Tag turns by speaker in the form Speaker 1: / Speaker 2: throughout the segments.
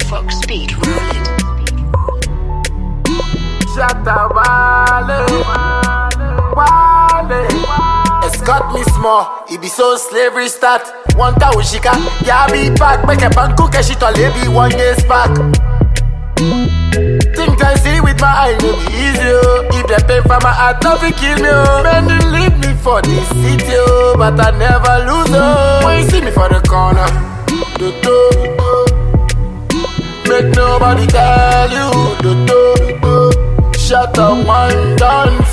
Speaker 1: Fox beat, roll it.
Speaker 2: Shatta Wale. Escort me small, it be so slavery start. One time we shika, yeah be back. Make a pan cook a shit or be 1 year spark. Think I see with my eye, no be easy oh. If they pay for my heart, nothing kill me oh. Men they leave me for this city oh, but I never lose oh. When you see me for the corner, make nobody tell you, shut up one dance,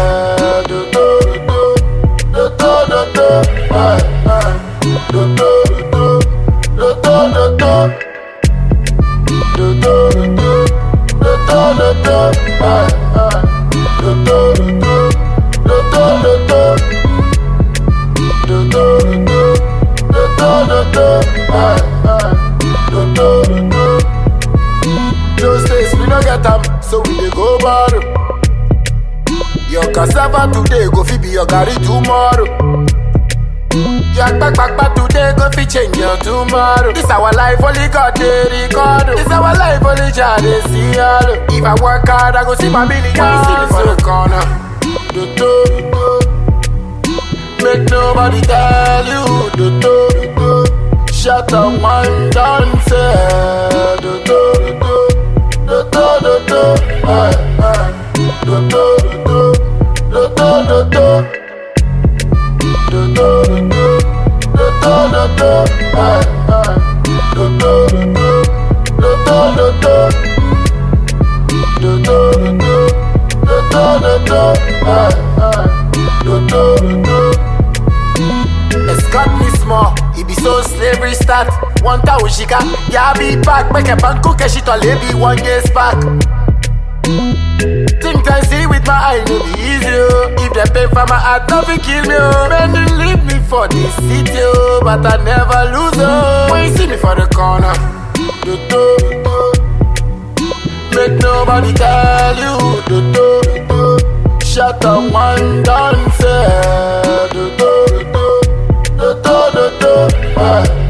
Speaker 2: those days we no get them, so we dey go borrow. Your cassava today go fi be your garri tomorrow. Your back today go fi change your tomorrow. This our life, only God dey record. This our life, only Jah dey see all. If I work hard, I go see my million. When you see me for the corner, make nobody tell you, shut up one dance, Escort me small, it be so slavery start. One time we shika, yeah be back. Make a pan cook a shit or be 1 year spark. Think I see with my eye, no be easy oh. If they pay for my heart, nothing kill me oh. Men they leave me for this city oh, but I never lose oh. When you see me for the corner, make nobody tell you, shut up one dance,